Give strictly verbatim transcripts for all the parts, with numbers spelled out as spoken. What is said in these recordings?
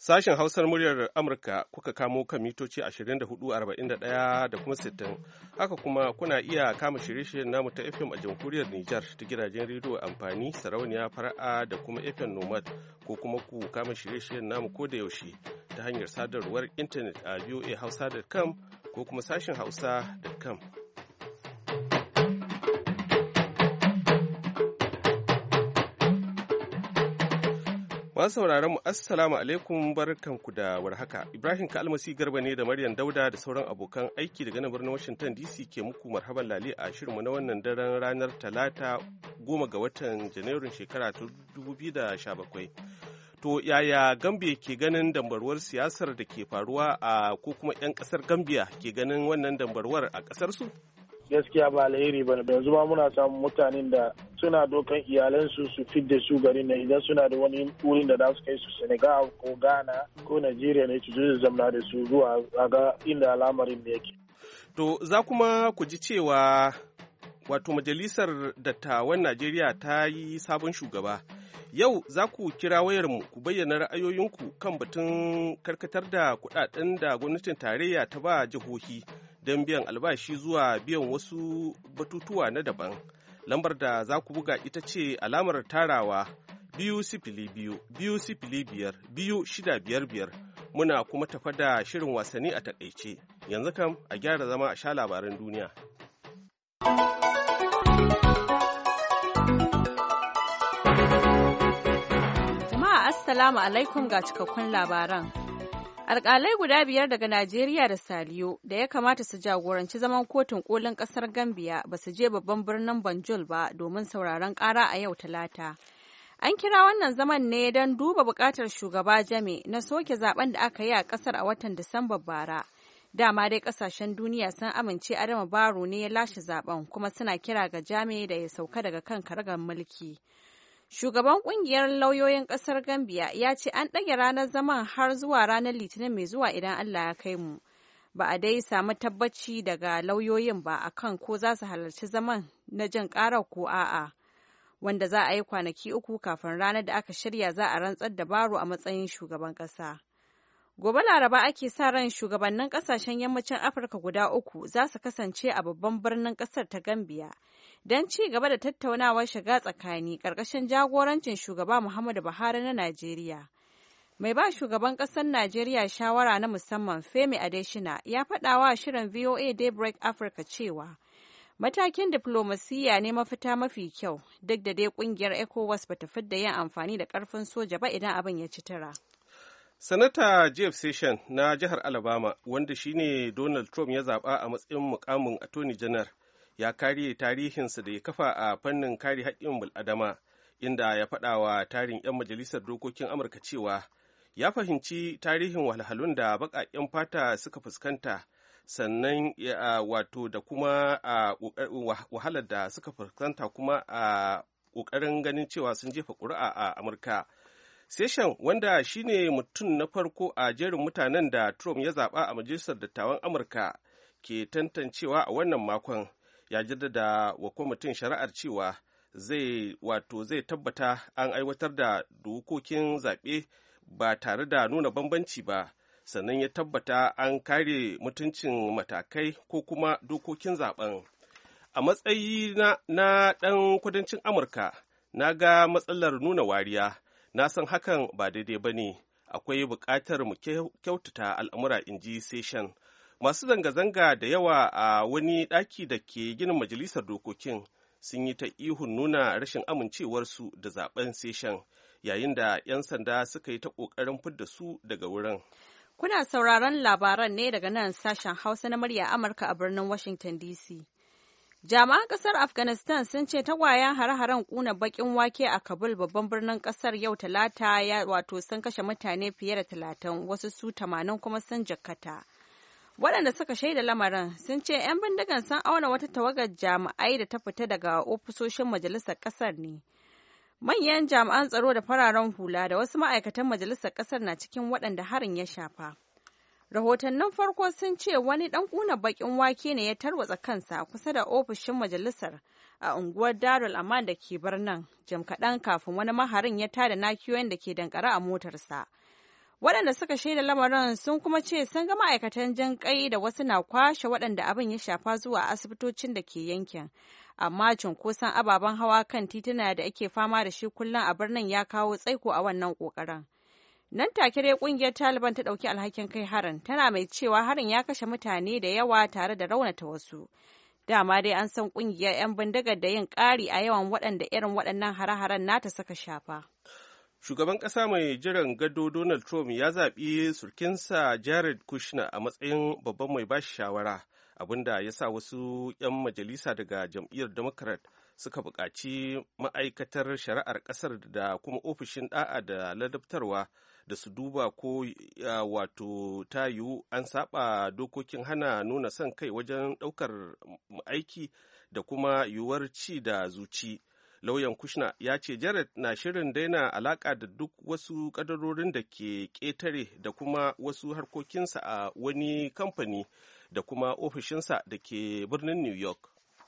Sashen Hausar muryar Amurka kuka kamo kan mitoci ashirin da hudu, arba'in da ɗaya da kuma sittin. Haka kuma kuna iya kama shirye-shiryen namu ta F M a jamhuriyar Nijar ta gidajen rediyo amfani, sarauniya, fara'a da kuma F M Nomad, ko kuma ku kama shirye-shiryen namu ko da yaushe ta hanyar sadarwar intanet a v o a hausa dot com ko kuma sashen hausa dot com. Masu sauraron mu assalamu alaikum, barkanku da warhaka. Ibrahim Kalmasi Garba ne da Maryam Dauda da sauran abokan aiki daga nan birnin Washington D C ke muku marhaban lale a shirinmu na wannan daren ranar Talata goma ga watan Janairun shekara ta dubu biyu da sha bakwai. To yaya Gambia ke ganin dambarwar siyasar da ke faruwa a ko kuma 'yan kasar Gambia ke ganin wannan dambarwar a kasar su? Gaskiya ba alheri ba ne. Yanzu ma muna samun mutanen da suna dokan iyalansu su fidda su garin nan idan suna da wani wurin da za su kai su Senegal ko Ghana ko Nigeria ne su zo zamna da su zuwa ga inda al'amarin da yake. To za kuma ku ji cewa wato majalisar dattawan Najeriya ta yi sabon shugaba. Yau za ku kira wayarmu ku bayyana ra'ayoyinku kan batun karkatar da kuɗaɗen da gwamnatin tarayya ta ba jihohi don biyan albashi zuwa biyan wasu batutuwa na daban. Lambar da za ku buga ita ce alamar tarawa biyu sifili biyu biyu sifili biyar biyu shida biyar biyar. Muna kuma tafa da shirin wasanni a takaice. Yanzu kam a gyara zama a sha labaran duniya. Jama'a assalamu alaikum ga cikakkun labaran. Alƙalai guda biyar daga Najeriya da Saliyo da ya kamata su jagoranci zaman kotun kolin ƙasar Gambia ba su je babban birnin Banjul ba domin sauraron ƙara a yau Talata. An kira wannan zaman ne don duba buƙatar shugaba Jame na soke zaben da aka yi a ƙasar a watan Disamba bara. Dama dai ƙasashen duniya sun amince Adama Barrow ne ya lashe zaben kuma suna kira ga Jame da ya sauka daga kan karagar mulki. Shugaban kungiyar lauyoyin kasar Gambia ya ce an ɗage ranar zaman har zuwa ranar Litinin mai zuwa idan Allah ya kai mu. Ba a dai samu tabbaci daga lauyoyin ba akan ko za su halarci zaman na jan ƙarar ko a'a, wanda za a yi kwanaki uku kafin ranar da aka shirya za a rantsar da Barrow a matsayin shugaban ƙasa. Gobe Laraba ake sa ran shugabannin ƙasashen yammacin Afirka guda uku za su kasance a babban birnin ƙasar ta Gambia don ci gaba da tattaunawar shiga tsakani ƙarƙashin jagorancin shugaba Muhammadu Buhari na Najeriya. Mai ba shugaban ƙasar Najeriya shawara na musamman Femi Adesina ya faɗa wa shirin V O A Daybreak Africa cewa matakin diflomasiyya ne mafita mafi kyau duk da dai ƙungiyar ECOWAS bata fidda yin amfani da ƙarfin soja ba idan abin ya ci tura. Sanata Jeff Sessions na jihar Alabama, wanda shine Donald Trump ya zaɓa a matsayin mukamin Attorney General, ya kare tarihinsa da ya kafa a fannin kare haƙƙin bil'adama, inda ya faɗa wa tarin 'yan majalisar dokokin Amurka cewa ya fahimci tarihin wahalhalun da baƙaƙen fata suka fuskanta, sannan wato da kuma wahalar da suka fuskanta kuma a ƙoƙarin ganin cewa sun jefa ƙuri'a a Amurka. Sessions, wanda shine mutum na farko a jerin mutanen da Trump ya zaɓa a Majalisar Dattawan Amurka ke tantancewa a wannan makon, ya jaddada wa kwamitin shari'ar cewa zai wato zai tabbata an aiwatar da dokokin zaɓe ba tare da nuna bambanci ba, sannan ya tabbata an kare mutuncin matakai ko kuma dokokin zaɓen. A matsayi na, na ɗan kudancin Amurka, na ga matsalar nuna wariya. Na san hakan ba daidai ba ne, akwai buƙatar mu kyautata al'amura, in ji Sessions. Masu zanga-zanga da yawa a wani ɗaki da ke ginin majalisar dokokin sun yi ta ihun nuna rashin amincewarsu da zaben Sessions, yayin da 'yan sanda suka yi ta ƙoƙarin fidda su daga wurin. Kuna sauraron labaran ne daga nan sashen Hausa na murya Amurka a birnin Washington D C. Jami'an ƙasar Afghanistan sun ce tagwayen hare-haren ƙuna baƙin wake a Kabul babban birnin ƙasar yau Talata ya wato sun kashe mutane fiye da talatin, wasu su tamanin kuma sun jikkata. Waɗanda suka shaida lamarin sun ce 'yan bindigan sun auna wata tawagar jami'ai da ta fita daga ofisoshin majalisar ƙasar ne. Manyan jami'an tsaro da fararen hula da wasu ma'aikatan majalisar ƙasar na cikin waɗanda harin ya shafa. Rahotannin farko sun ce wani ɗan ƙuna baƙin wake ne ya tarwatsa kansa kusa da ofishin majalisar a unguwar Darul Aman da ke birnin, jim kaɗan kafin wani maharin ya tada nakiyoyin da ke dankare a motarsa. Waɗanda suka shaida lamarin sun kuma ce sun ga ma'aikatan jan ƙai da wasu na kwashe waɗanda abin ya shafa zuwa asibitocin da ke yankin. Amma cunkoson ababen hawa kan tituna da ake fama da shi kullum a birnin ya kawo tsaiko a wannan ƙoƙarin. Nan take dai ƙungiyar Taliban ta ɗauki alhakin kai harin, tana mai cewa harin ya kashe mutane da yawa tare da raunata wasu. Dama dai an san ƙungiyar 'yan bindigar da yin ƙari a yawan waɗanda irin waɗannan hare-haren nata suka shafa. Shugaban ƙasa mai jiran gado Donald Trump ya zaɓi surkinsa Jared Kushner a matsayin babban mai bashi shawara, abinda ya sa wasu 'yan majalisa daga jam'iyyar Democrat suka buƙaci ma'aikatar shari'ar ƙasar da kuma ofishin ɗa'a da ladabtarwa da su duba ko wato ta yiwu an saba dokokin hana nuna son kai wajen ɗaukar aiki da kuma yiwuwar ci da zuci. Lauyan Kushner ya ce Jared na shirin daina alaƙa da duk wasu ƙadarorin da ke ƙetare da kuma wasu harkokinsa a wani kamfani da kuma ofishinsa da ke birnin New York.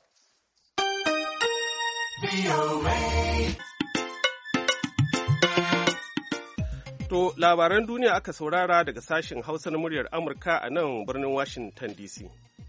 To, labaran duniya aka saurara daga sashen Hausa na muryar Amurka a nan birnin Washington D C.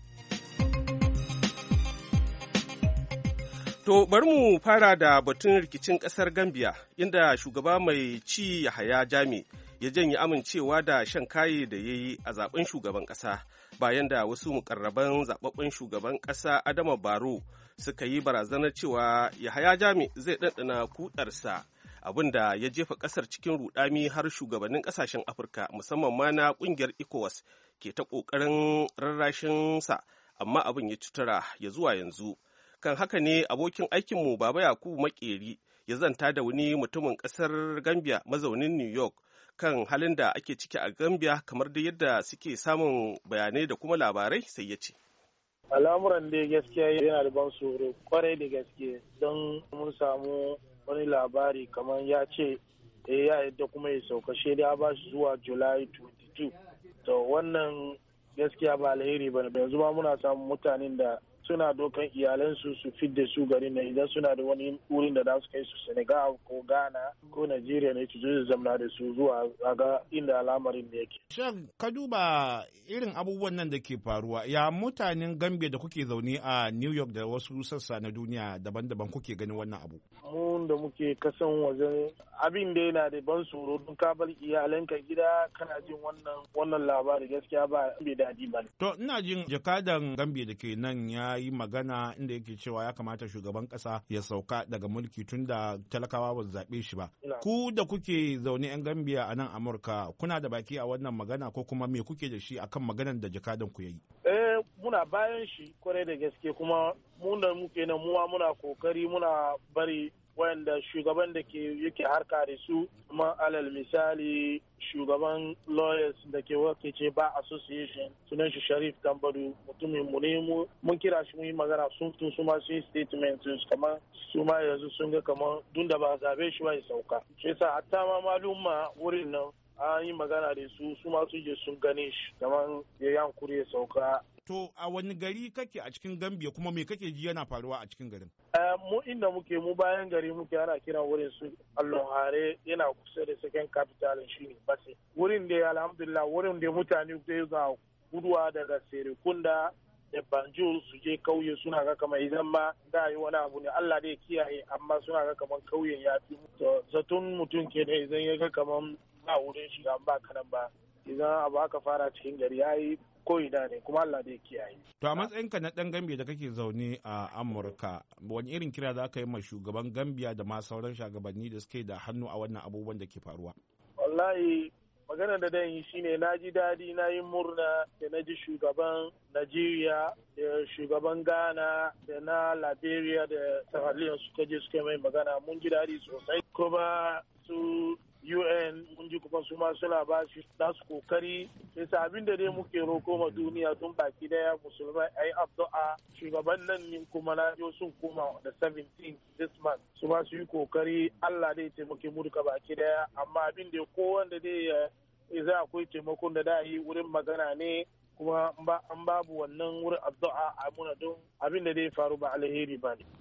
To, bari mu fara da batun rikicin ƙasar Gambia, inda shugaba mai ci Yahaya Jammeh ya janye amincewa da shan kaye da ya yi a zaben shugaban ƙasa, bayan da wasu mukarraban zababben shugaban ƙasa Adama Barrow suka yi barazanar cewa Yahaya Jammeh zai ɗanɗana kuɗarsa, abin da ya jefa ƙasar cikin rudami har shugabannin ƙasashen Afirka musamman ma na ƙungiyar ECOWAS ke ta ƙoƙarin rarrashinsa, amma abin ya cutura ya zuwa yanzu. Kan haka ne abokin aikinmu Baba Yakubu Makeri ya zanta da wani mutumin ƙasar Gambia mazaunin New York kan halin da ake ciki a Gambia, kamar da yadda suke samun bayanai da kuma labarai, sai ya ce. Al'amuran da gaskiya yana da ban tsoro kwarai da gaske, don mun samu wani labari kamar ya ce ya yadda kuma ya sauka shaida ba shi zuwa July twenty-two. To wannan gaskiya ba alheri ba ne. Yanzu ma muna samun mutanen da suna dokan iyalansu su fidda su garin nan idan suna da wani wurin da za su kai su Senegal ko Ghana ko Nigeria ne su zo zamna da su zuwa ga inda al'amarin da yake. Shan ka duba irin abubuwan nan da ke faruwa, ya mutanen Gambia da kuke zaune a New York da wasu sassa na duniya daban-daban kuke ganin wannan abu? Mun da muke kasan wajen abin da yana da ban tsoro, don ka bar iyalanka gida kana jin wannan wannan labari gaskiya ba bai daɗi ba. To ina jin jakadan Gambia da ke nan ya yi magana inda yake cewa ya kamata shugaban kasa ya sauka daga mulki tun da talakawa ba su zaɓe shi ba. Ku da kuke zaune 'yan Gambia a nan Amurka, kuna da baki a wannan magana ko kuma me kuke da shi akan maganan da jakadan ku yayi? Eh, muna bayan shi kwarai da gaske, kuma mun da muke nan muwa muna kokari muna bari wanda shugaban da ke yake harka da su, kuma alal misali shugaban lawyers da ke wakilce ba association sunan shi Sharif Tambadu, mutumin mu ne, mun kira shi mun yi magana, sun tun su ma sun statement kamar su ma yanzu sun ga kamar dun da ba zabe shi ba ya sauka. Shi yasa hatta ma maluma wurin nan an yi magana da su, su ma su je sun gane shi kamar ya yankuri ya sauka. To a wani gari kake a cikin Gambia, kuma me kake ji yana faruwa a cikin garin? Uh, mu inda muke mu bayan gari muke, ana kiran wurin su Allohare, yana kusa da second capital shi ne Base. Wurin da alhamdulillah wurin da mutane da ga guduwa daga Serekunda da Banjul su je kauye, suna ga kamar idan ma da yi wani abu ne Allah dai kiyaye, amma suna ga kamar kauyen ya fi. To zaton mutum ke ne idan ya ga kamar ba wurin shiga ba kanan ba, idan abu aka fara cikin gari ya yi ko'ina ne, kuma Allah zai kiyaye. To a matsayinka na ɗan Gambia da kake zaune a Amurka, wani irin kira za ka yi ma shugaban Gambia da ma sauran shugabanni da suke da hannu a wannan abubuwan da ke faruwa? Wallahi maganar da dan yi shine na ji daɗi, na yi murna da na ji shugaban Najeriya da shugaban Ghana da na Liberia da Sierra Leone suka je suka mai magana, mun ji daɗi sosai. Kuma su U N mun ji kuma su ma suna ba shi nasu kokari, sai abin da dai muke roko ma duniya tun baki daya musulmai ai addu'a shugaban nan ne kuma na jo sun koma da seventeenth this month, su ma su yi kokari, Allah dai taimake mu duka baki daya, amma abin da ko wanda dai za akwai taimakon da da yi wurin magana ne, kuma an babu wannan wurin addu'a a muna don abin da dai faru ba alheri ba ne.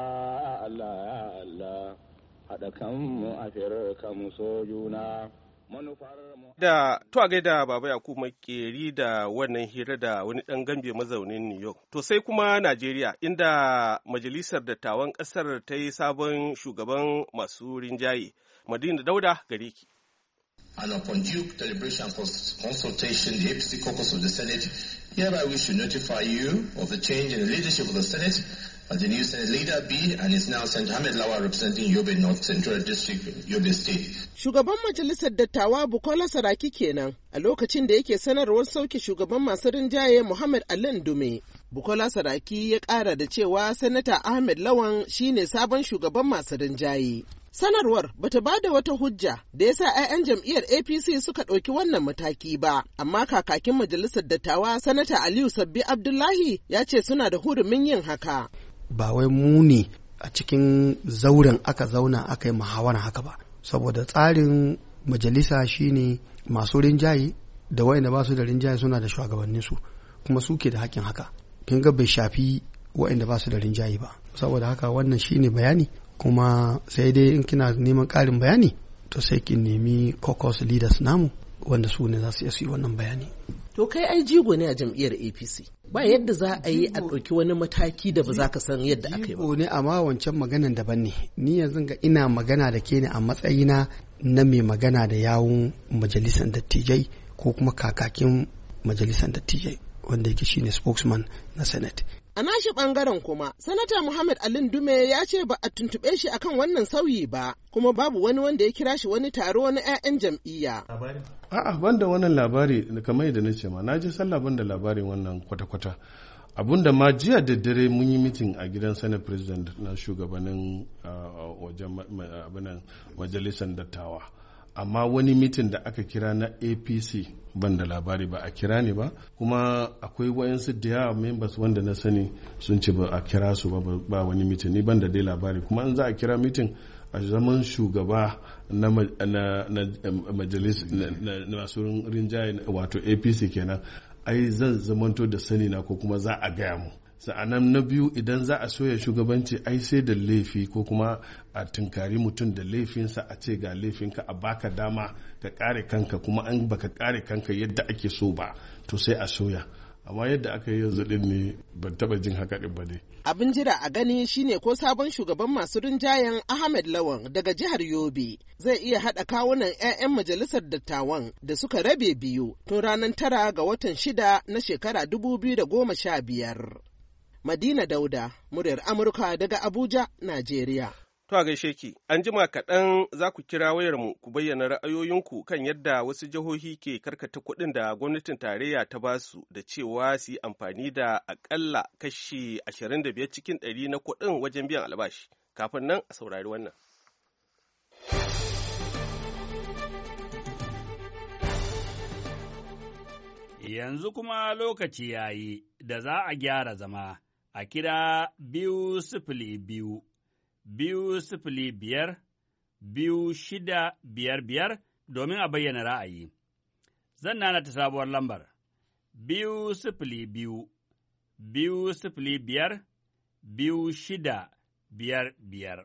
Allah Allah Allah haɗa kanmu a firka mu so juna, Da to a gaida Baba Yakubu Makeri da wannan hira da wani ɗan Gambe mazaunin New York. To sai kuma Najeriya inda Majalisar Dattawan ƙasar ta yi sabon shugaban masu rinjaye. Madina Dauda gare ki. And upon due deliberation and consultation, the A P C caucus of the Senate hereby wish to notify you of the change in the leadership of the Senate, as the new Senate leader be and is now Senator Ahmed Lawal representing Yobe North Central District, Yobe State. Shugaban Majalisar Dattawa Bukola Saraki kenan a lokacin da yake sanarwar sauke shugaban masu rinjaye Muhammad Ali Ndume. Bukola Saraki ya ƙara da cewa Sanata Ahmed Lawan shine sabon shugaban masu rinjaye. Sanarwar bata ba da wata hujja da ya sa 'ya'yan jam'iyyar A P C suka ɗauki wannan mataki ba, amma kakakin Majalisar Dattawa Sanata Aliyu Sabbi Abdullahi ya ce suna da hurumin yin haka. Ba wai mu ne a cikin zauren aka zauna aka yi muhawara haka ba, saboda tsarin majalisa shine masu rinjaye da wayanda ba su da rinjaye suna da shugabanninsu kuma suke da hakkin haka. Kin ga bai shafi wayanda ba su da rinjaye ba, saboda haka wannan shine bayani. Kuma sai dai in kina neman ƙarin bayani to sai kin nemi caucus leaders namu wanda su ne za su yi wannan bayani. To kai ai jigo ne a jam'iyyar A P C. Ba yadda za a yi a ɗauki wani mataki da ba za ka san yadda aka yi ba. Jigo ne amma wancan maganan daban ne. Ni yanzu ga ina magana da ke ne a matsayina na mai magana da yawun majalisar dattijai ko kuma kakakin majalisar dattijai wanda yake shine spokesman na Senate. A nashi ɓangaren kuma, Sanata Muhammad Ali Ndume ya ce ba a tuntuɓe shi akan wannan sauyi ba, kuma babu wani wanda ya kira shi wani taro na 'ya'yan jam'iyya. A'a, banda wannan labari kamar yadda na ce ma, na ji sallah banda labarin wannan kwata-kwata. Abunda ma jiya da dare mun yi mitin a gidan Senate President na shugabannin wajen majalisar dattawa. Amma wani mitin da aka kira na A P C ban da labari ba a kira ne ba, kuma akwai wayansu da yawa members wanda na sani sun ce ba a kira su ba ba wani mitin, ni ban da dai labari. Kuma in za a kira mitin a zaman shugaba na majalis na masu rinjaye wato A P C kenan, ai zan zamanto da sani na ko kuma za a gaya mu. Sa'anan na biyu, idan za a soya shugabanci ai sai da laifi ko kuma a tunkari mutum da laifinsa a ce ga laifinka a baka dama ka kare kanka, kuma an baka kare kanka yadda ake so ba to sai a soya. Amma yadda aka yi yanzu din ne ban taba jin haka din ba dai. Abin jira a gani shine ko sabon shugaban masu rinjayen Ahmed Lawan daga jihar Yobe zai iya haɗa kawunan 'ya'yan majalisar dattawan da suka rabe biyu tun ranar tara ga watan shida na shekara dubu biyu da goma sha biyar. Madina Dauda, muryar Amurka daga Abuja, Najeriya. To a gaishe ki, an jima kaɗan za ku kira wayarmu ku bayyana ra'ayoyinku kan yadda wasu jihohi ke karkata kuɗin da gwamnatin tarayya ta ba su da cewa su yi amfani da aƙalla kashi ashirin da biyar cikin ɗari na kuɗin wajen biyan albashi. Kafin nan a saurari wannan. Yanzu kuma lokaci ya yi da za a gyara zama. A kira biyu sifili biyu, biyu sifili biyar, biyu shida biyar biyar domin a bayyana ra'ayi. Zan nana ta sabuwar lambar, biyu sifili biyu, biyu sifili biyar, biyu shida biyar biyar.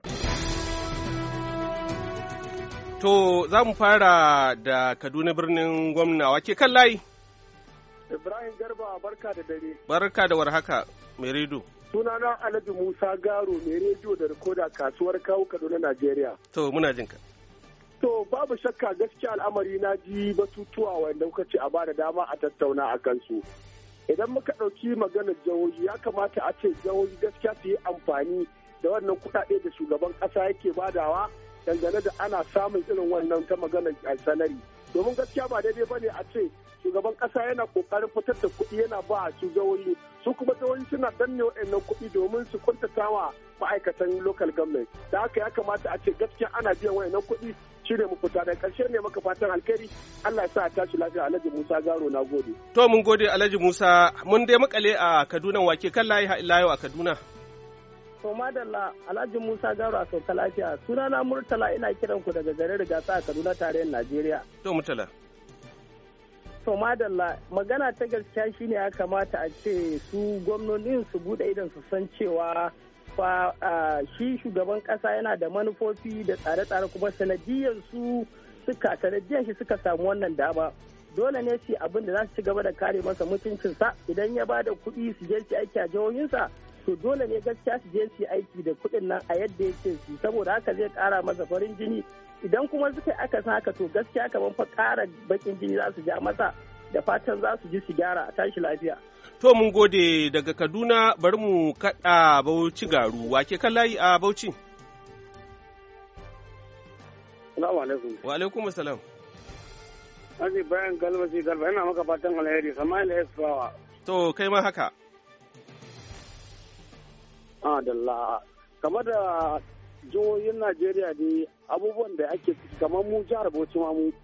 To, za mu fara da Kaduna birnin gwamna, wake kan layi? Ibrahim Garba, barka da dare. Barka da warhaka, mai redo. Sunana Alhaji Musa Garo, mai rediyo da rikoda kasuwar kawo Kaduna, Najeriya. To, muna jin ka. To, babu shakka gaskiya al'amari na ji batutuwa wanda kuka ce a bada dama a tattauna a kansu. Idan muka ɗauki maganar jihohi, ya kamata a ce jihohi gaskiya su yi amfani da wannan kuɗaɗe da shugaban ƙasa yake badawa dangane da ana samun irin wannan ta maganar salari. Domin gaskiya ba daidai ba ne a ce shugaban kasa yana kokarin fitar da kuɗi yana ba su jihohi, su kuma jihohi suna danne waɗannan kuɗi domin su kuntata wa ma'aikatan local government. Da haka ya kamata a ce gaskiya ana biyan waɗannan kuɗi shine mu fita da ƙarshe ne maka fatan alkhairi. Allah ya sa a tashi lafiya. Alhaji Musa Garo, na gode. To mun gode Alhaji Musa, mun dai makale a Kaduna, wake kan layi ha a Kaduna. To madalla Alhaji Musa Garo a sauka lafiya. Sunana Murtala, ina kiran ku daga garin Rigasa a Kaduna tarayyar Najeriya. To Murtala. To madalla magana ta gaskiya shine ya kamata a ce su gwamnonin su bude idan su san cewa fa shi shugaban kasa yana da manufofi da tsare-tsare kuma sanadiyar su suka sanadiyar shi suka samu wannan dama dole ne su abin da za su ci gaba da kare masa mutuncinsa idan ya ba da kuɗi su je su aiki a jihohinsa to dole ne gaskiya su je su aiki da kuɗin nan a yadda ya ce su saboda haka zai ƙara masa farin jini idan kuma suka aka san haka to gaskiya kamar fa ƙara bakin jini za su ja masa da fatan za su ji su gyara a tashi lafiya. To mun gode daga Kaduna bari mu kaɗa Bauchi garu wake kan layi a Bauchi. Salamu alaikum. Wa alaikum salam. Aji bayan galbaci galba ina maka fatan alheri Sama'il Esfawa. To kai ma haka. Adalla kamar da jihohin Najeriya dai abubuwan da ake ciki kamar mu jihar Bauchi ma mu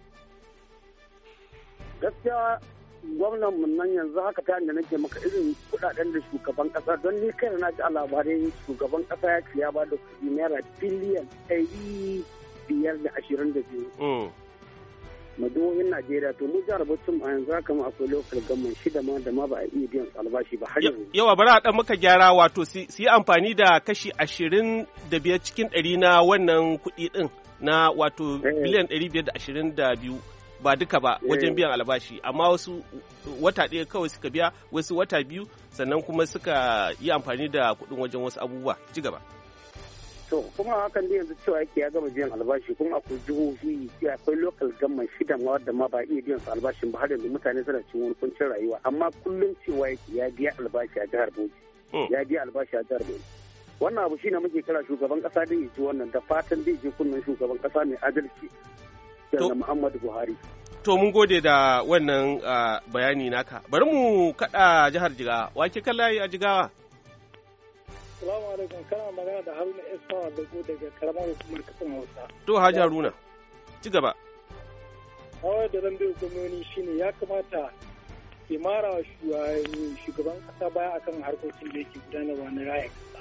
gaskiya gwamnan mun nan yanzu haka ta da nake maka irin kudaden da shugaban kasa don ni kai na ji a labarai shugaban kasa ya ce ya ba da kuɗi naira biliyan ɗari biyar da ashirin da biyu. Madohin Najeriya to mu jihar Bauchi a yanzu haka ma akwai local government shida ma da ma ba a iya biyan albashi ba har yanzu. Yawa bari a ɗan maka gyara wato su yi amfani da kashi ashirin da biyar cikin ɗari na wannan kuɗi ɗin na wato biliyan ɗari biyar da ashirin da biyu. Ba duka ba wajen biyan albashi amma wasu wata ɗaya kawai suka biya wasu wata biyu sannan kuma suka yi amfani da kuɗin wajen wasu abubuwa ci gaba. To kuma hakan da yanzu cewa yake ya gama biyan albashi kuma akwai jihohi akwai local government shida ma wadda ma ba iya biyan su albashin ba har yanzu mutane suna cikin wani kuncin rayuwa amma kullum cewa yake ya biya albashi a jihar Bauchi ya biya albashi a jihar Bauchi wannan abu shine muke kira shugaban kasa da ya ji wannan da fatan da ya je kunnen shugaban kasa mai adalci da Muhammadu Buhari. To mun gode da wannan bayani naka. Bari mu kaɗa jihar Jigawa. Wake kallaye a Jigawa? Salamu alaikum, kana magana da Haruna Esfawa Dago daga karamar hukumar kasan Hausa. To Haji Haruna, ci gaba. Hawar da zan bai gwamnoni shine ya kamata ke mara shugaban kasa baya akan harkokin da yake gudanarwa na raya kasa.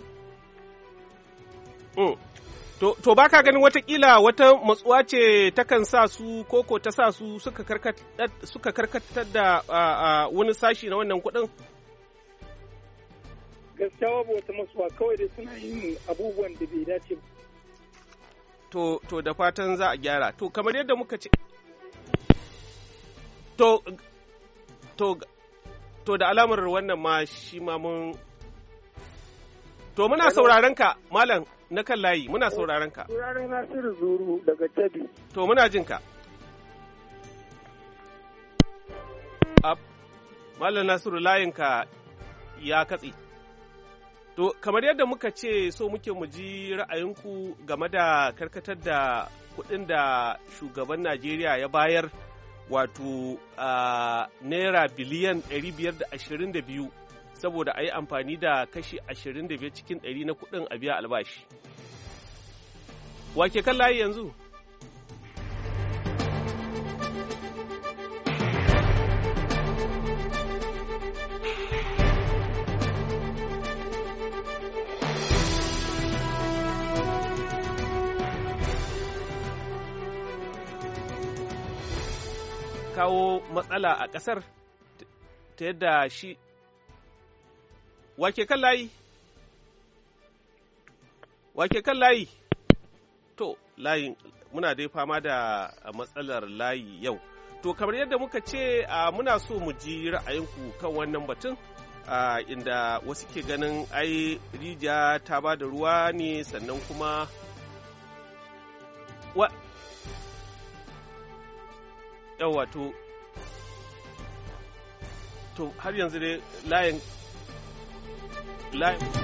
To, to ba ka ganin watakila wata matsuwa ce takan sa su koko ta sa su suka karkatar da wani sashi na wannan kuɗin? Gaskiya babu wata matsuwa kawai dai suna yin abubuwan da bai dace ba. To, to da fatan za a gyara. To, kamar yadda muka ce, to, to, to da alamar wannan ma shi ma mun, to muna sauraron ka, Malam. Na kan layi muna sauraron ka. Sauraron Nasiru Zuru daga Tabi. To muna jin ka. Malam Nasiru layinka ya katse. To kamar yadda muka ce so muke mu ji ra'ayinku game da karkatar da kuɗin da shugaban Najeriya ya bayar wato naira biliyan ɗari biyar da ashirin da biyu. Saboda a yi amfani da kashi ashirin da biyar cikin ɗari na kuɗin a biya albashi. Wake kan layi yanzu? Kawo matsala a ƙasar ta yadda shi Wake kan layi? Wake kan layi? To, layin muna dai fama da matsalar layi yau. To, kamar yadda muka ce, muna so mu ji ra'ayinku kan wannan batun, inda wasu ke ganin ai rijiya ta ba da ruwa ne sannan kuma wa yawa to to har yanzu dai layin layin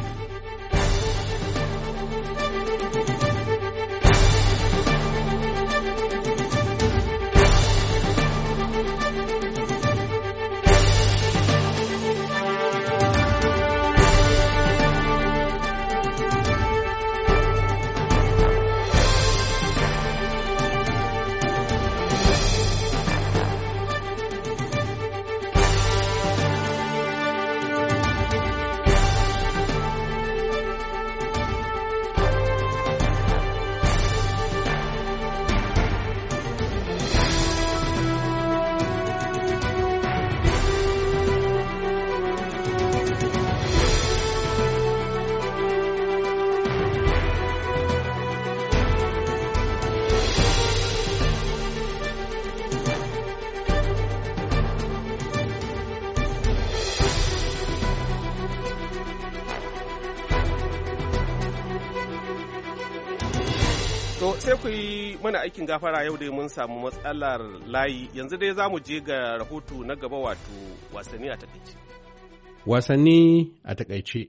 To sai ku yi mana aikin gafara yau dai mun samu matsalar layi yanzu dai za mu je ga rahoto na gaba wato wasanni a takaice. Wasanni a takaice.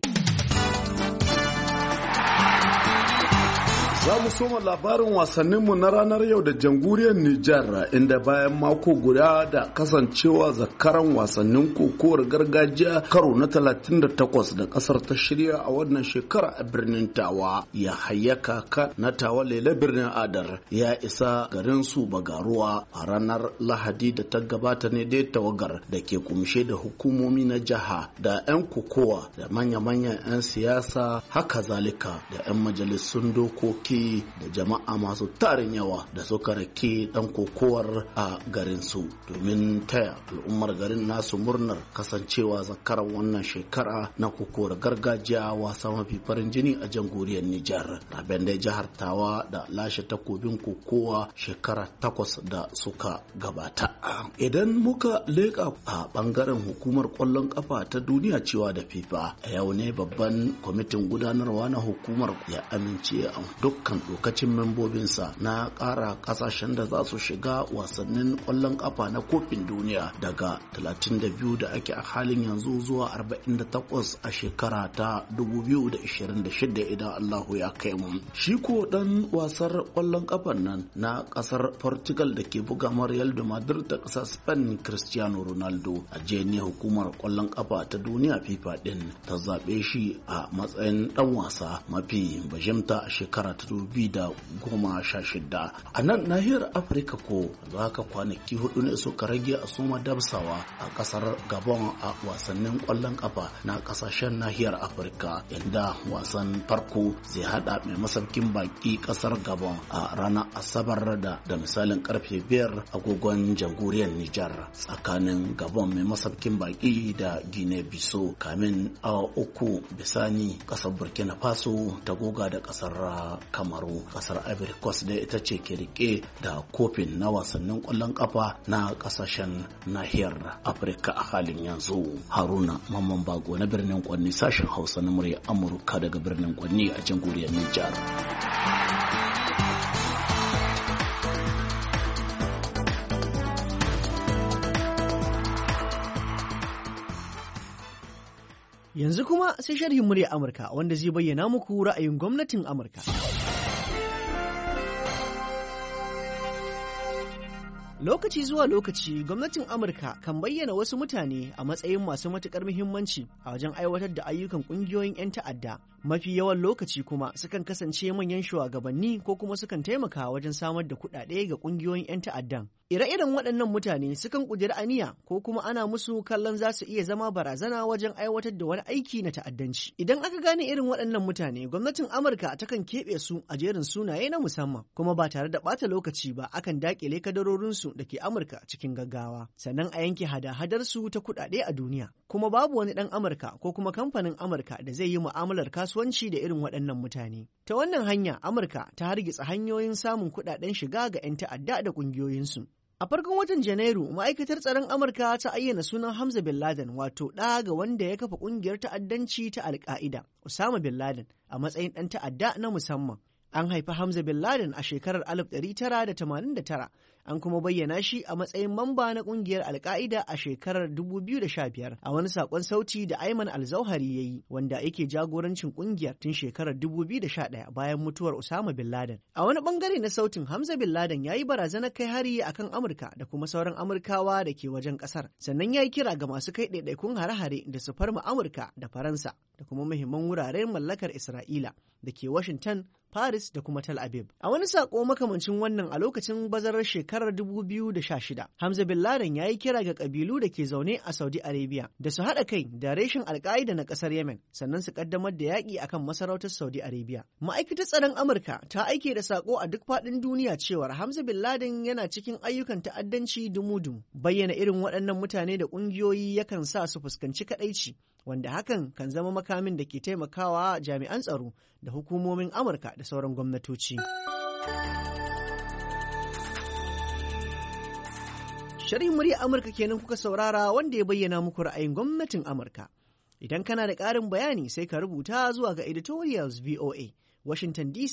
Za mu soma labarin wasanninmu na ranar yau da jamhuriyar Nijar inda bayan mako guda da kasancewa zakaran wasannin kokowar gargajiya karo na talatin da takwas da kasar ta shirya a wannan shekara a birnin Tawa ya hayyaka ka na Tawa Lele birnin Adar ya isa garin su Bagaruwa a ranar Lahadi da ta gabata ne dai tawagar da ke kumshe da hukumomi na jiha da 'yan kokowa da manya-manyan 'yan siyasa haka zalika da 'yan majalisun dokoki da jama'a masu tarin yawa da suka rake dan kokowar a garin su domin taya al'ummar garin nasu murnar kasancewa zakaran wannan shekara na kokowar gargajiya wasa mafi farin jini a jamhuriyar Nijar. Rabin da jihar Tawa da lashe takobin kokowa shekara takwas da suka gabata. Idan muka leka a bangaren hukumar kwallon kafa ta duniya cewa da FIFA a yau ne babban kwamitin gudanarwa na hukumar ya amince a duk kan lokacin membobinsa na ƙara ƙasashen da za su shiga wasannin ƙwallon ƙafa na kofin duniya daga talatin da biyu da ake a halin yanzu zuwa arba'in da takwas a shekara ta dubu biyu da ashirin da shida idan Allahu ya kai mu. Shi ko dan wasar ƙwallon ƙafan nan na ƙasar Portugal da ke buga Real de Madrid da ƙasar Spain Cristiano Ronaldo a jiya ne hukumar ƙwallon ƙafa ta duniya FIFA din ta zaɓe shi a matsayin ɗan wasa mafi bajimta a shekara ta dubu da goma sha shida. A nan nahiyar Afirka ko za ka kwanaki hudu ne suka rage a suma dabsawa a kasar Gabon a wasannin kwallon kafa na kasashen nahiyar Afirka inda wasan farko zai hada mai masaukin baki kasar Gabon a ranar Asabar da da misalin karfe biyar agogon jamhuriyar Nijar tsakanin Gabon mai masaukin baki da Guinea Bissau kamin awa uku bisani kasar Burkina Faso ta goga da kasar Kamaru. Kasar Ivory Coast da ita ce ke rike da kofin na wasannin kwallon kafa na kasashen nahiyar Afirka a halin yanzu. Haruna Mamman Bago na birnin Kwanni sashen Hausa na murya Amurka daga birnin Kwanni a jamhuriyar Nijar. Yanzu kuma sai sharhin murya Amurka wanda zai bayyana muku ra'ayin gwamnatin Amurka. Lokaci zuwa lokaci gwamnatin Amurka kan bayyana wasu mutane a matsayin masu matuƙar muhimmanci a wajen aiwatar da ayyukan ƙungiyoyin 'yan ta'adda. Mafi yawan lokaci kuma sukan kasance manyan shugabanni ko kuma sukan taimaka wajen samar da kuɗaɗe ga ƙungiyoyin 'yan ta'addan. Ire-iren waɗannan mutane sukan ƙudiri aniya ko kuma ana musu kallon za su iya zama barazana wajen aiwatar da wani aiki na ta'addanci. Idan aka gane irin waɗannan mutane, gwamnatin Amurka takan keɓe su a jerin sunaye na musamman, kuma ba tare da ɓata lokaci ba akan daƙile kadarorinsu da ke Amurka cikin gaggawa, sannan a yanke hada-hadar su ta kuɗaɗe a duniya. Kuma babu wani ɗan Amurka ko kuma kamfanin Amurka da zai yi mu'amalar kasuwanci da irin waɗannan mutane. Ta wannan hanya, Amurka ta hargitsa hanyoyin samun kuɗaɗen shiga ga 'yan ta'adda da ƙungiyoyinsu. A farkon watan Janairu, ma'aikatar tsaron Amurka ta ayyana sunan Hamza Bin Laden, wato ɗa ga wanda ya kafa ƙungiyar ta'addanci ta Al-Qaida, Osama Bin Laden, a matsayin ɗan ta'adda na musamman. An haifi Hamza Bin Laden a shekarar alif ɗari tara da tamanin da tara, an kuma bayyana shi a matsayin mamba na ƙungiyar Al-Qaida a shekarar dubu biyu da sha biyar a wani saƙon sauti da Ayman Al-Zawhari ya yi, wanda yake jagorancin ƙungiyar tun shekarar dubu biyu da sha ɗaya bayan mutuwar Osama Bin Laden. A wani ɓangare na sautin, Hamza Bin Laden ya yi barazanar kai hari akan Amurka da kuma sauran Amurkawa da ke wajen ƙasar, sannan ya yi kira ga masu kai ɗaiɗaikun hare-hare da su farma Amurka da Faransa da kuma muhimman wuraren mallakar Isra'ila da ke Washington, Paris da kuma Tel Aviv. A wani sako makamancin wannan a lokacin bazarar shekarar dubu biyu da sha shida, Hamza Bin Laden ya yi kira ga kabilu da ke zaune a Saudi Arabia da su haɗa kai da reshen Al-Qaida na ƙasar Yemen, sannan su ƙaddamar da yaƙi akan masarautar Saudi Arabia. Ma'aikatar tsaron Amurka ta aike da sako a duk faɗin duniya cewar Hamza Bin Laden yana cikin ayyukan ta'addanci dumu-dumu. Bayyana irin waɗannan mutane da ƙungiyoyi yakan sa su fuskanci kaɗaici, wanda hakan kan zama makamin da ke taimakawa jami'an tsaro da hukumomin Amurka da sauran gwamnatoci. Sharhin murya Amurka kenan kuka saurara wanda ya bayyana muku ra'ayin gwamnatin Amurka. Idan kana da ƙarin bayani sai ka rubuta zuwa ga editorials V O A, Washington D C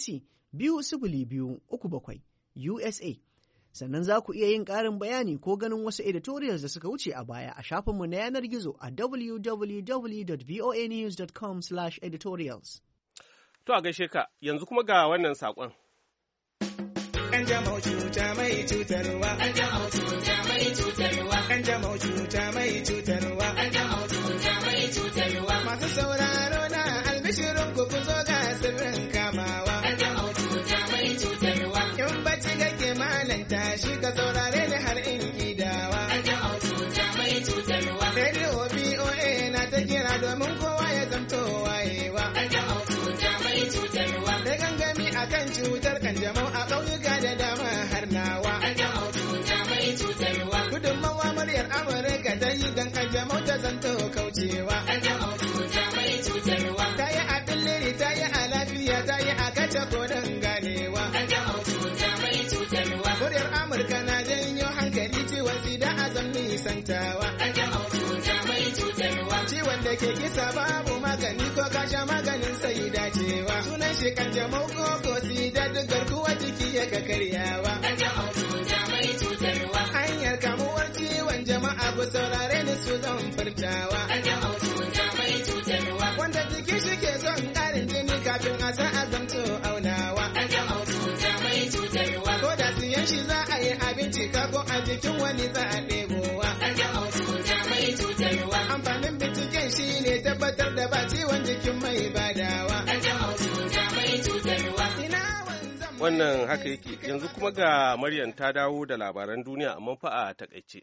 biyu sifili biyu uku bakwai U S A. Sannan za ku iya yin ƙarin bayani ko ganin wasu editorials da suka wuce a baya a shafinmu na yanar gizo a w w w dot voa news dot com slash editorials. To a gaishe ka, yanzu kuma ga wannan saƙon. Kanjamau cuta mai cutarwa. Kanjamau cuta mai cutarwa. Kanjamau cuta mai cutarwa. Kanjamau cuta mai cutarwa. Masu sauraro na albishirin ku ku zo ga sirrin kamawa. Kanjamau cuta mai cutarwa. In bacci kake malanta shi ka saurare ni har in gidawa. Kanjamau cuta mai cutarwa. Radio B O A na ta kira domin kowa ya zamto wayewa. Kanjamau cuta mai cutarwa. Da gangami akan cutar kanjamau a ƙauyuka da dama har nawa. Kanjamau cuta mai cutarwa. Gudunmawa muryar Amurka ta yi don kanjamau ta zanto kaucewa. Kanjamau cuta mai cutarwa. Ta yi a billiri ta yi a lafiya ta yi a kace kodin ganewa. Kanjamau cuta mai cutarwa. Muryar Amurka na janyo hankali ciwon sida a zan nisantawa. Kanjamau cuta mai cutarwa. Ciwon da ke kisa babu magani ko kasha maganin sai dacewa. Sunan shi kanjamau ko ko sida duk garkuwa jiki ya ka karyawa. Kanjamau cuta mai cutarwa. Hanyar kamuwar ciwon jama'a ku saurare ni su zan furtawa. Kanjamau cuta mai cutarwa. Wanda jiki shi ke son ƙarin jini kafin a san azamto aunawa. Kanjamau cuta mai cutarwa. Ko da siyan shi za a yi abinci kako a jikin wani za a ɗebowa. Kanjamau cuta mai cutarwa. Amfanin binciken shi ne tabbatar da ba ciwon jikin mai badawa. Kanjamau cuta mai cutarwa. Wannan haka yake, yanzu kuma ga Maryam ta dawo da labaran duniya amma fa a takaice.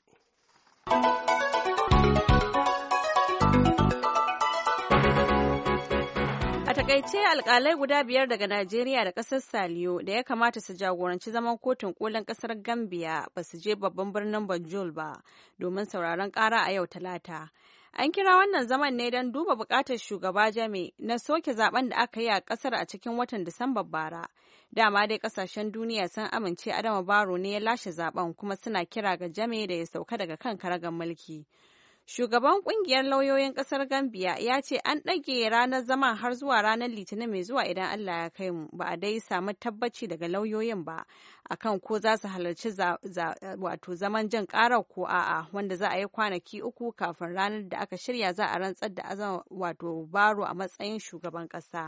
A takaice alkalai guda biyar daga Najeriya da ƙasar Saliyo da ya kamata su jagoranci zaman kotun kolin ƙasar Gambia ba su je babban birnin Banjul ba domin sauraron ƙara a yau Talata. An kira wannan zaman ne don duba buƙatar shugaba Jame na soke zaben da aka yi a ƙasar a cikin watan Disambar bara. Dama dai ƙasashen duniya sun amince Adama Barrow ne ya lashe zaben kuma suna kira ga Jame da ya sauka daga kan karagar mulki. Shugaban kungiyar lauyoyin kasar Gambia ya ce an ɗage ranar zaman har zuwa ranar Litinin mai zuwa idan Allah ya kai mu, ba a dai samu tabbaci daga lauyoyin ba akan ko za su halarci wato zaman jin ƙarar ko a'a, wanda za a yi kwanaki uku kafin ranar da aka shirya za a rantsar da Adama wato Barrow a matsayin shugaban ƙasa.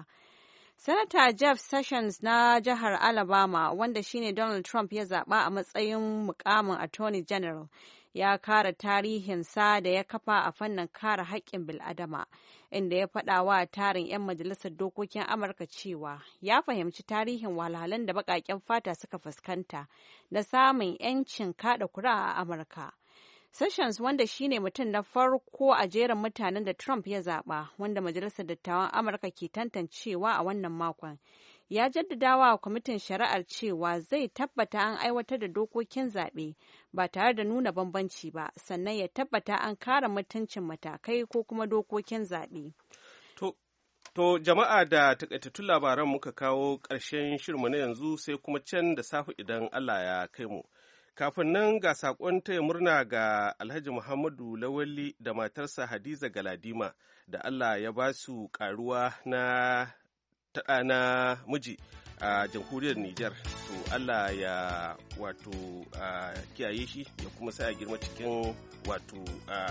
Sanata Jeff Sessions na jihar Alabama, wanda shine Donald Trump ya zaɓa a matsayin mukamin Attorney General, ya kara tarihinsa da ya kafa a fannin kare haƙƙin bil'adama, inda ya faɗa wa tarin 'yan majalisar dokokin Amurka cewa ya fahimci tarihin wahalhalun da baƙaƙen fata suka fuskanta na samun 'yancin kaɗa kuri'a a Amurka. Sessions, wanda shine mutum na farko a jerin mutanen da Trump ya zaɓa, wanda Majalisar Dattawan Amurka ke tantancewa a wannan makon, ya jaddadawa kwamitin shari'ar cewa zai tabbata an aiwatar da dokokin zaɓe ba tare da nuna bambanci ba, sannan ya tabbata an kare mutuncin matakai ko kuma dokokin zaɓe. To, to jama'a, da takaitattun labaran muka kawo ƙarshen shirmu na yanzu, sai kuma can da safe idan Allah ya kai mu. Kafin nan ga saƙon taya murna ga Alhaji Muhammadu Lawalli da matarsa Hadiza Galadima da Allah ya ba su ƙaruwa na ta na miji a jamhuriyar Nijar. To Allah ya wato kiyaye shi ya kuma sa ya girma cikin wato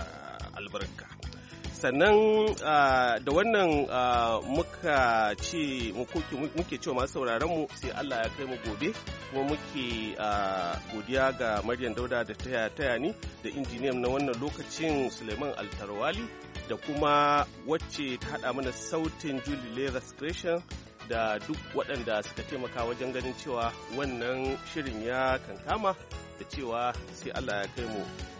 albarka. Sannan da wannan muka ce muke cewa masu sauraron mu sai Allah ya kai mu gobe, kuma muke godiya ga Maryam Dauda da taya taya ni da injiniyan na wannan lokacin Suleiman Altarwali da kuma wacce ta haɗa mana sautin Julie Leathers Creation da duk waɗanda suka taimaka wajen ganin cewa wannan shirin ya kankama da cewa sai Allah ya kai mu